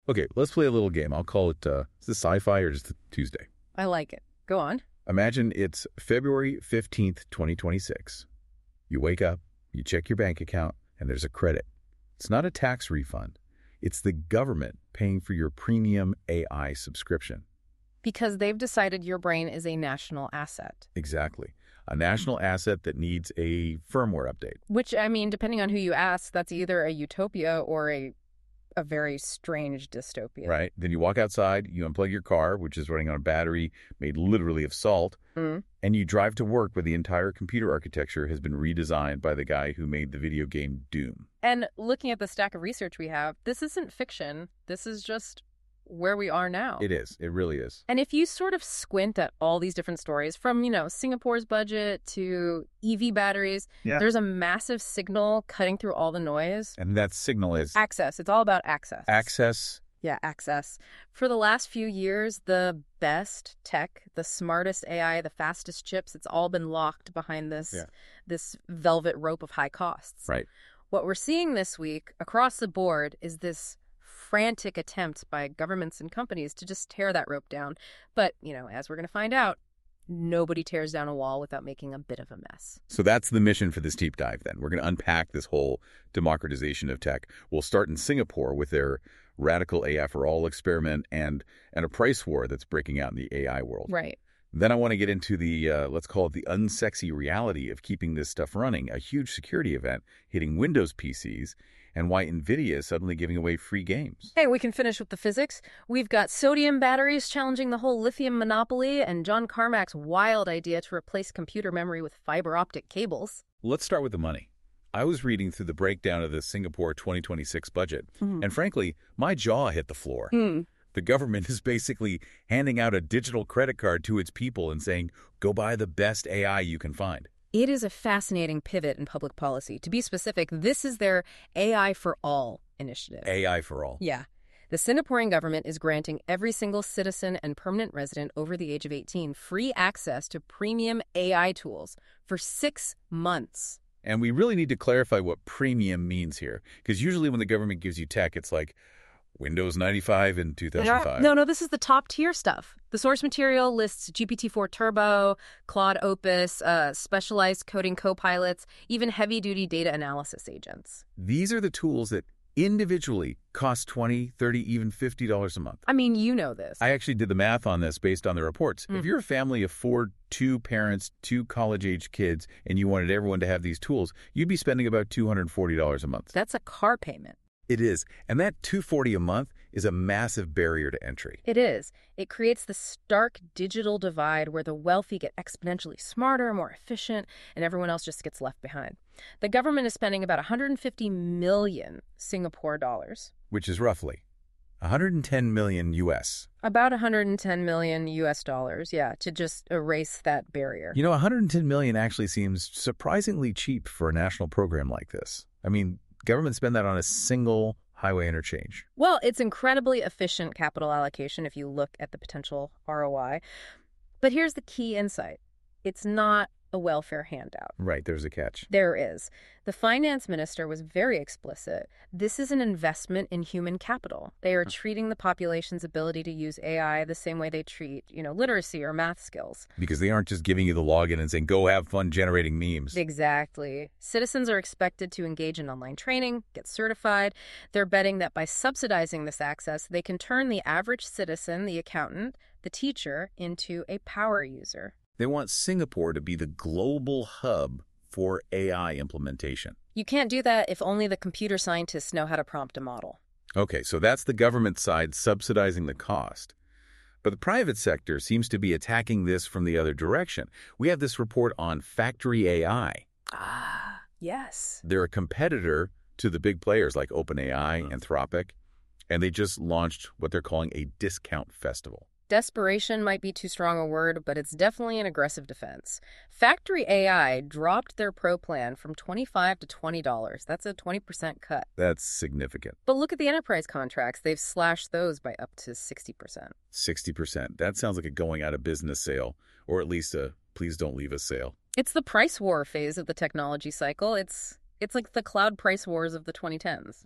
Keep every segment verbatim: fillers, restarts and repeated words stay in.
Okay, let's play a little game. I'll call it, uh, is this sci-fi or just Tuesday? I like it. Go on. Imagine it's February fifteenth, twenty twenty-six. You wake up, you check your bank account, and there's a credit. It's not a tax refund. It's the government paying for your premium A I subscription. Because they've decided your brain is a national asset. Exactly. A national asset that needs a firmware update. Which, I mean, depending on who you ask, that's either a utopia or a a very strange dystopia. Right. Then you walk outside, you unplug your car, which is running on a battery made literally of salt, Mm. and you drive to work where the entire computer architecture has been redesigned by the guy who made the video game Doom. And looking at the stack of research we have, this isn't fiction. This is just where we are now. It is. It really is. And if you sort of squint at all these different stories, from, you know, Singapore's budget to E V batteries, Yeah. there's a massive signal cutting through all the noise. And that signal is Access. It's all about access. access. Yeah, access. For the last few years, the best tech, the smartest A I, the fastest chips, it's all been locked behind this, Yeah. this velvet rope of high costs. Right. What we're seeing this week across the board is this frantic attempt by governments and companies to just tear that rope down. But, you know, as we're going to find out, nobody tears down a wall without making a bit of a mess. So that's the mission for this deep dive then. We're going to unpack this whole democratization of tech. We'll start in Singapore with their radical A I for all experiment and, and a price war that's breaking out in the A I world. Right. Then I want to get into the, uh, let's call it the unsexy reality of keeping this stuff running, a huge security event hitting Windows P Cs, and why NVIDIA is suddenly giving away free games. Hey, we can finish with the physics. We've got sodium batteries challenging the whole lithium monopoly and John Carmack's wild idea to replace computer memory with fiber optic cables. Let's start with the money. I was reading through the breakdown of the Singapore twenty twenty-six budget, Mm. and frankly, my jaw hit the floor. Mm. The government is basically handing out a digital credit card to its people and saying, go buy the best A I you can find. It is a fascinating pivot in public policy. To be specific, this is their A I for All initiative. A I for all. Yeah. The Singaporean government is granting every single citizen and permanent resident over the age of eighteen free access to premium A I tools for six months. And we really need to clarify what premium means here, because usually when the government gives you tech, it's like Windows ninety-five in two thousand five. No, no, this is the top tier stuff. The source material lists G P T four Turbo, Claude Opus, uh, specialized coding copilots, even heavy-duty data analysis agents. These are the tools that individually cost twenty dollars, thirty dollars, even fifty dollars a month. I mean, you know this. I actually did the math on this based on the reports. Mm. If you're a family of four, two parents, two college-age kids, and you wanted everyone to have these tools, you'd be spending about two hundred forty dollars a month. That's a car payment. It is. And that two hundred forty dollars a month is a massive barrier to entry. It is. It creates the stark digital divide where the wealthy get exponentially smarter, more efficient, and everyone else just gets left behind. The government is spending about one hundred fifty million Singapore dollars. Which is roughly one hundred ten million U S. About one hundred ten million U S dollars, yeah, to just erase that barrier. You know, one hundred ten million actually seems surprisingly cheap for a national program like this. I mean, government spend that on a single highway interchange. Well, it's incredibly efficient capital allocation if you look at the potential R O I. But here's the key insight. It's not a welfare handout. Right, there's a catch. There is. The finance minister was very explicit. This is an investment in human capital. They are treating the population's ability to use A I the same way they treat, you know, literacy or math skills. Because they aren't just giving you the login and saying, go have fun generating memes. Exactly. Citizens are expected to engage in online training, get certified. They're betting that by subsidizing this access, they can turn the average citizen, the accountant, the teacher, into a power user. They want Singapore to be the global hub for A I implementation. You can't do that if only the computer scientists know how to prompt a model. Okay, so that's the government side subsidizing the cost. But the private sector seems to be attacking this from the other direction. We have this report on Factory A I. Ah, yes. They're a competitor to the big players like OpenAI, Anthropic, and they just launched what they're calling a discount festival. Desperation might be too strong a word, but it's definitely an aggressive defense. Factory A I dropped their pro plan from twenty-five dollars to twenty dollars. That's a twenty percent cut. That's significant. But look at the enterprise contracts. They've slashed those by up to sixty percent. sixty percent. That sounds like a going out of business sale, or at least a please don't leave us sale. It's the price war phase of the technology cycle. It's it's like the cloud price wars of the twenty tens. Right.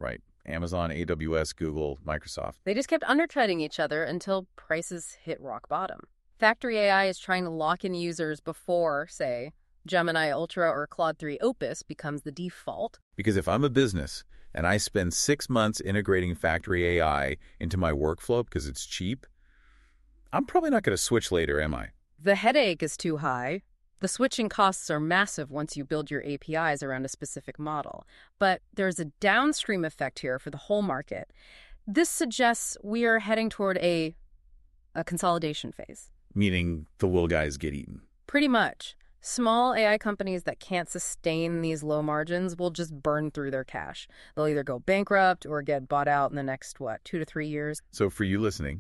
Amazon, A W S, Google, Microsoft. They just kept undercutting each other until prices hit rock bottom. Factory A I is trying to lock in users before, say, Gemini Ultra or Claude three Opus becomes the default. Because if I'm a business and I spend six months integrating Factory A I into my workflow because it's cheap, I'm probably not going to switch later, am I? The headache is too high. The switching costs are massive once you build your A P Is around a specific model. But there's a downstream effect here for the whole market. This suggests we are heading toward a, a consolidation phase. Meaning the little guys get eaten. Pretty much. Small A I companies that can't sustain these low margins will just burn through their cash. They'll either go bankrupt or get bought out in the next, what, two to three years. So for you listening,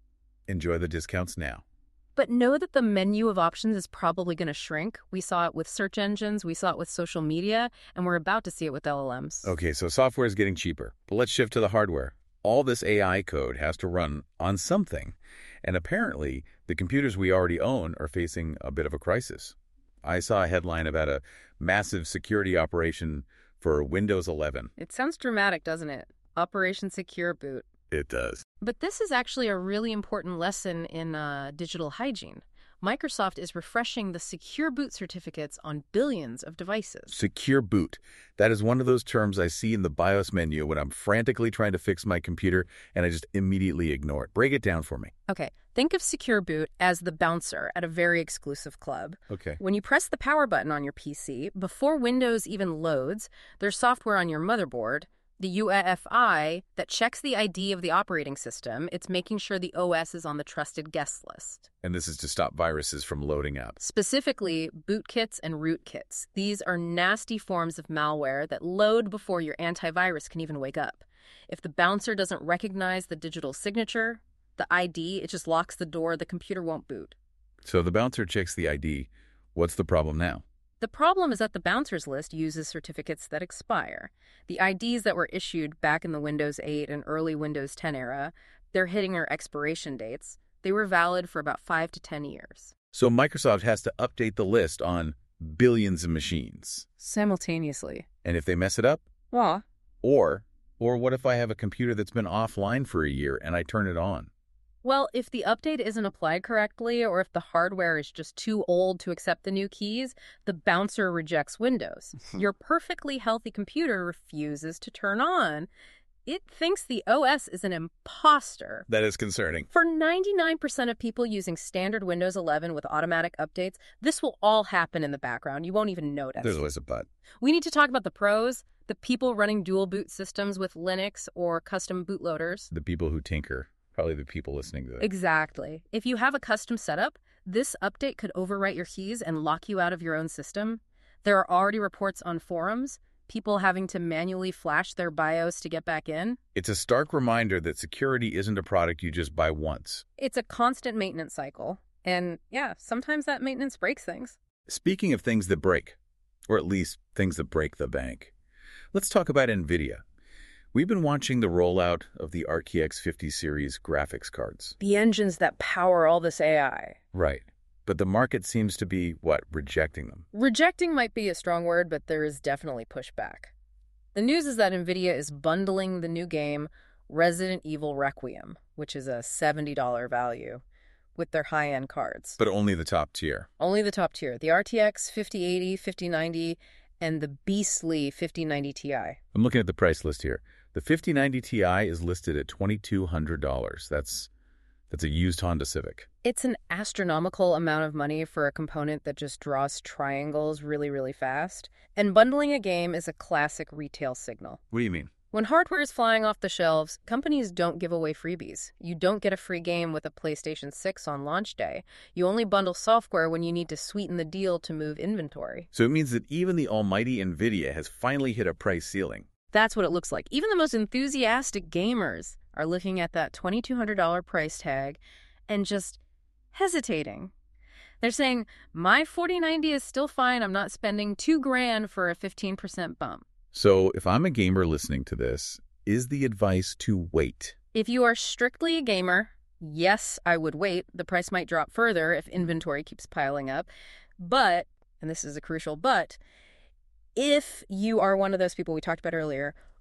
enjoy the discounts now. But know that the menu of options is probably going to shrink. We saw it with search engines, we saw it with social media, and we're about to see it with L L Ms. Okay, so software is getting cheaper. But let's shift to the hardware. All this A I code has to run on something. And apparently, the computers we already own are facing a bit of a crisis. I saw a headline about a massive security operation for Windows eleven. It sounds dramatic, doesn't it? Operation Secure Boot. It does. But this is actually a really important lesson in uh, digital hygiene. Microsoft is refreshing the Secure Boot certificates on billions of devices. Secure Boot. That is one of those terms I see in the BIOS menu when I'm frantically trying to fix my computer and I just immediately ignore it. Break it down for me. Okay, think of Secure Boot as the bouncer at a very exclusive club. Okay. When you press the power button on your P C, before Windows even loads, there's software on your motherboard, the U E F I, that checks the I D of the operating system. It's making sure the O S is on the trusted guest list. And this is to stop viruses from loading up. Specifically, bootkits and rootkits. These are nasty forms of malware that load before your antivirus can even wake up. If the bouncer doesn't recognize the digital signature, the I D, it just locks the door, the computer won't boot. So the bouncer checks the I D. What's the problem now? The problem is that the bouncers list uses certificates that expire. The I Ds that were issued back in the Windows eight and early Windows ten era, they're hitting their expiration dates. They were valid for about five to ten years. So Microsoft has to update the list on billions of machines. Simultaneously. And if they mess it up? Well, Or, or what if I have a computer that's been offline for a year and I turn it on? Well, if the update isn't applied correctly or if the hardware is just too old to accept the new keys, the bouncer rejects Windows. Your perfectly healthy computer refuses to turn on. It thinks the O S is an imposter. That is concerning. For ninety-nine percent of people using standard Windows eleven with automatic updates, this will all happen in the background. You won't even notice. There's always a but. We need to talk about the pros, the people running dual boot systems with Linux or custom bootloaders. The people who tinker. Probably the people listening to it. Exactly. If you have a custom setup, this update could overwrite your keys and lock you out of your own system. There are already reports on forums, people having to manually flash their BIOS to get back in. It's a stark reminder that security isn't a product you just buy once. It's a constant maintenance cycle. And yeah, sometimes that maintenance breaks things. Speaking of things that break, or at least things that break the bank, let's talk about NVIDIA. We've been watching the rollout of the R T X fifty series graphics cards. The engines that power all this A I. Right. But the market seems to be, what, rejecting them? Rejecting might be a strong word, but there is definitely pushback. The news is that NVIDIA is bundling the new game Resident Evil Requiem, which is a seventy dollars value, with their high-end cards. But only the top tier. Only the top tier. The R T X fifty eighty, fifty ninety, and the beastly fifty ninety Ti. I'm looking at the price list here. The fifty ninety Ti is listed at twenty-two hundred dollars. That's that's a used Honda Civic. It's an astronomical amount of money for a component that just draws triangles really, really fast. And bundling a game is a classic retail signal. What do you mean? When hardware is flying off the shelves, companies don't give away freebies. You don't get a free game with a PlayStation six on launch day. You only bundle software when you need to sweeten the deal to move inventory. So it means that even the almighty NVIDIA has finally hit a price ceiling. That's what it looks like. Even the most enthusiastic gamers are looking at that twenty-two hundred dollars price tag and just hesitating. They're saying, my forty ninety is still fine. I'm not spending two grand for a fifteen percent bump. So if I'm a gamer listening to this, is the advice to wait? If you are strictly a gamer, yes, I would wait. The price might drop further if inventory keeps piling up. But, and this is a crucial but, if you are one of those people we talked about earlier,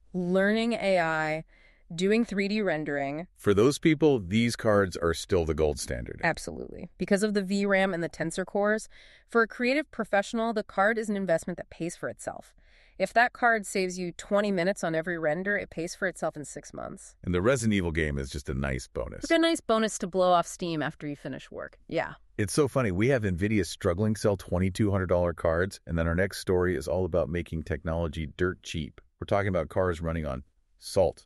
learning A I, doing three D rendering. For those people, these cards are still the gold standard. Absolutely. Because of the V RAM and the Tensor cores, for a creative professional, the card is an investment that pays for itself. If that card saves you twenty minutes on every render, it pays for itself in six months. And the Resident Evil game is just a nice bonus. It's a nice bonus to blow off steam after you finish work. Yeah. It's so funny. We have NVIDIA struggling to sell twenty-two hundred dollars cards, and then our next story is all about making technology dirt cheap. We're talking about cars running on salt.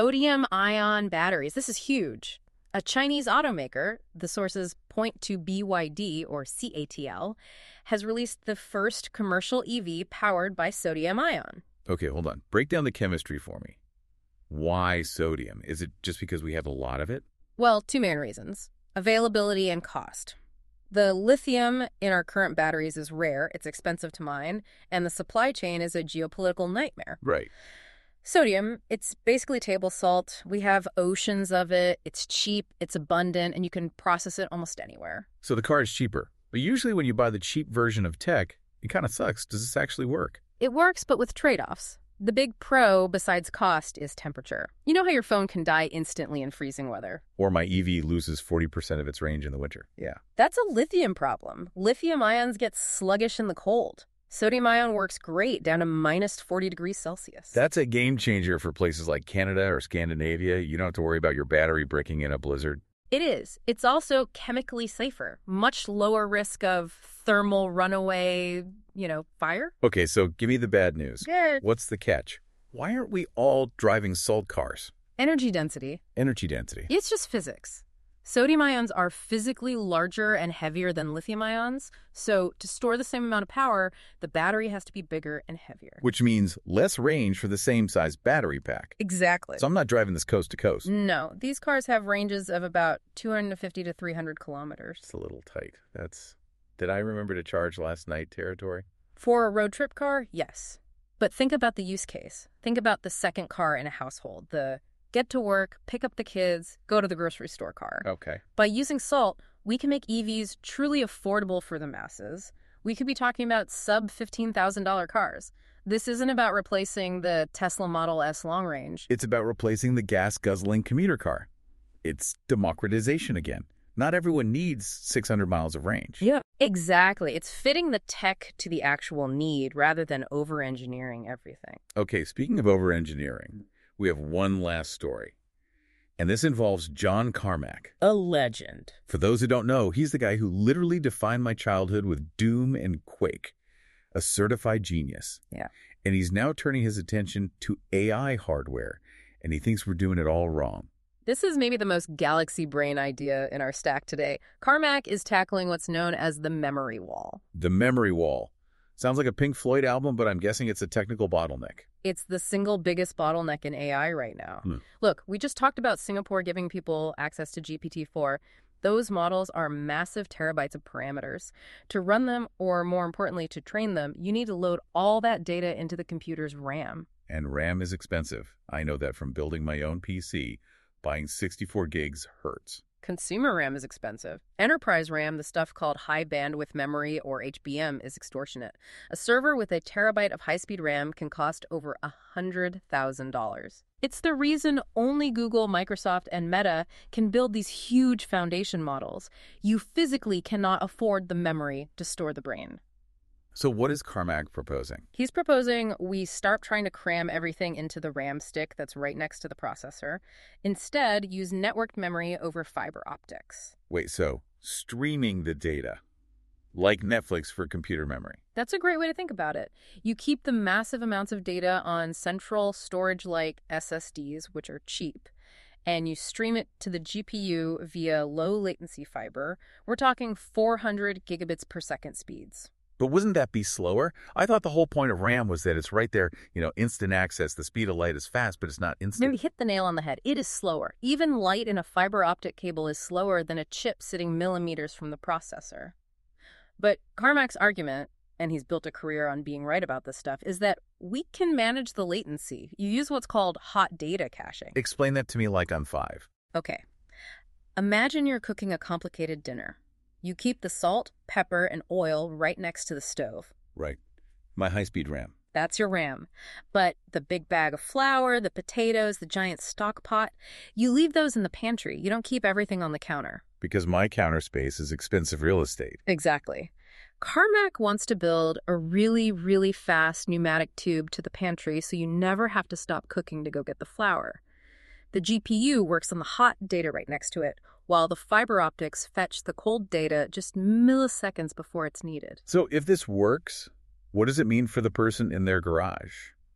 Sodium-ion batteries. This is huge. A Chinese automaker, the sources point to B Y D, or C A T L, has released the first commercial E V powered by sodium-ion. Okay, hold on. Break down the chemistry for me. Why sodium? Is it just because we have a lot of it? Well, two main reasons. Availability and cost. The lithium in our current batteries is rare, it's expensive to mine, and the supply chain is a geopolitical nightmare. Right. Sodium, it's basically table salt. We have oceans of it. It's cheap, it's abundant, and you can process it almost anywhere. So the car is cheaper. But usually when you buy the cheap version of tech, it kind of sucks. Does this actually work? It works, but with trade-offs. The big pro, besides cost, is temperature. You know how your phone can die instantly in freezing weather? Or my E V loses forty percent of its range in the winter. Yeah. That's a lithium problem. Lithium ions get sluggish in the cold. Sodium ion works great down to minus forty degrees Celsius. That's a game changer for places like Canada or Scandinavia. You don't have to worry about your battery breaking in a blizzard. It is. It's also chemically safer. Much lower risk of thermal runaway, you know, fire. Okay, so give me the bad news. Good. What's the catch? Why aren't we all driving salt cars? Energy density. Energy density. It's just physics. Sodium ions are physically larger and heavier than lithium ions, so to store the same amount of power, the battery has to be bigger and heavier. Which means less range for the same size battery pack. Exactly. So I'm not driving this coast to coast. No, these cars have ranges of about two hundred fifty to three hundred kilometers. It's a little tight. That's... Did I remember to charge last night territory? For a road trip car, yes. But think about the use case. Think about the second car in a household, the get to work, pick up the kids, go to the grocery store car. Okay. By using salt, we can make E Vs truly affordable for the masses. We could be talking about sub fifteen thousand dollars cars. This isn't about replacing the Tesla Model S long range. It's about replacing the gas-guzzling commuter car. It's democratization again. Not everyone needs six hundred miles of range. Yeah, exactly. It's fitting the tech to the actual need rather than over-engineering everything. Okay, speaking of over-engineering, we have one last story. And this involves John Carmack. A legend. For those who don't know, he's the guy who literally defined my childhood with Doom and Quake. A certified genius. Yeah. And he's now turning his attention to A I hardware. And he thinks we're doing it all wrong. This is maybe the most galaxy brain idea in our stack today. Carmack is tackling what's known as the memory wall. The memory wall. Sounds like a Pink Floyd album, but I'm guessing it's a technical bottleneck. It's the single biggest bottleneck in A I right now. Hmm. Look, we just talked about Singapore giving people access to G P T four. Those models are massive terabytes of parameters. To run them, or more importantly, to train them, you need to load all that data into the computer's RAM. And RAM is expensive. I know that from building my own P C. Buying sixty-four gigs hurts. Consumer RAM is expensive. Enterprise RAM, the stuff called high bandwidth memory or H B M, is extortionate. A server with a terabyte of high-speed RAM can cost over one hundred thousand dollars. It's the reason only Google, Microsoft, and Meta can build these huge foundation models. You physically cannot afford the memory to store the brain. So what is Carmack proposing? He's proposing we start trying to cram everything into the RAM stick that's right next to the processor. Instead, use networked memory over fiber optics. Wait, so streaming the data, like Netflix for computer memory. That's a great way to think about it. You keep the massive amounts of data on central storage like S S Ds, which are cheap, and you stream it to the G P U via low latency fiber. We're talking four hundred gigabits per second speeds. But wouldn't that be slower? I thought the whole point of RAM was that it's right there, you know, instant access. The speed of light is fast, but it's not instant. No, you hit the nail on the head. It is slower. Even light in a fiber optic cable is slower than a chip sitting millimeters from the processor. But Carmack's argument, and he's built a career on being right about this stuff, is that we can manage the latency. You use what's called hot data caching. Explain that to me like I'm five. Okay. Imagine you're cooking a complicated dinner. You keep the salt, pepper, and oil right next to the stove. Right. My high-speed RAM. That's your RAM. But the big bag of flour, the potatoes, the giant stock pot, you leave those in the pantry. You don't keep everything on the counter. Because my counter space is expensive real estate. Exactly. Carmack wants to build a really, really fast pneumatic tube to the pantry so you never have to stop cooking to go get the flour. The G P U works on the hot data right next to it, while the fiber optics fetch the cold data just milliseconds before it's needed. So if this works, what does it mean for the person in their garage?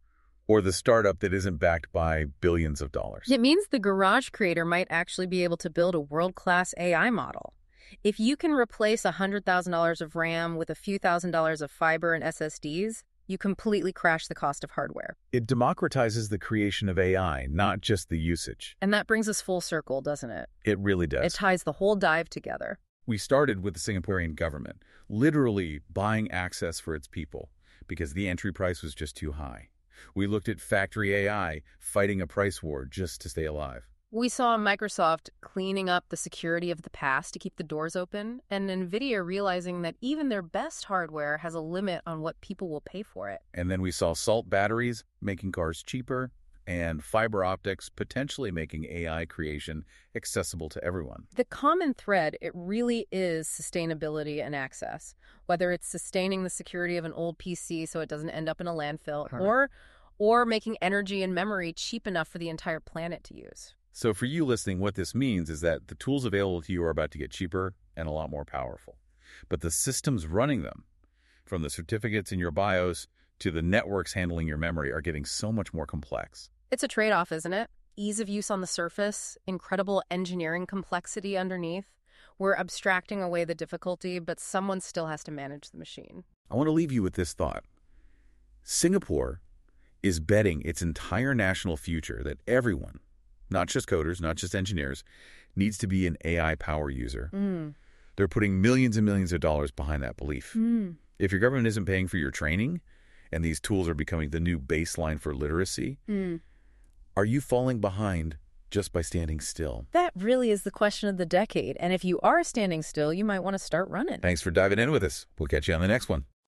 Or the startup that isn't backed by billions of dollars? It means the garage creator might actually be able to build a world-class A I model. If you can replace one hundred thousand dollars of RAM with a few thousand dollars of fiber and S S Ds, you completely crash the cost of hardware. It democratizes the creation of A I, not just the usage. And that brings us full circle, doesn't it? It really does. It ties the whole dive together. We started with the Singaporean government, literally buying access for its people, because the entry price was just too high. We looked at factory A I fighting a price war just to stay alive. We saw Microsoft cleaning up the security of the past to keep the doors open, and NVIDIA realizing that even their best hardware has a limit on what people will pay for it. And then we saw salt batteries making cars cheaper, and fiber optics potentially making A I creation accessible to everyone. The common thread, it really is sustainability and access. Whether it's sustaining the security of an old P C so it doesn't end up in a landfill, Huh. or, or making energy and memory cheap enough for the entire planet to use. So for you listening, what this means is that the tools available to you are about to get cheaper and a lot more powerful. But the systems running them, from the certificates in your BIOS to the networks handling your memory, are getting so much more complex. It's a trade-off, isn't it? Ease of use on the surface, incredible engineering complexity underneath. We're abstracting away the difficulty, but someone still has to manage the machine. I want to leave you with this thought. Singapore is betting its entire national future that everyone, not just coders, not just engineers, needs to be an A I power user. Mm. They're putting millions and millions of dollars behind that belief. Mm. If your government isn't paying for your training, and these tools are becoming the new baseline for literacy, Mm. are you falling behind just by standing still? That really is the question of the decade. And if you are standing still, you might want to start running. Thanks for diving in with us. We'll catch you on the next one.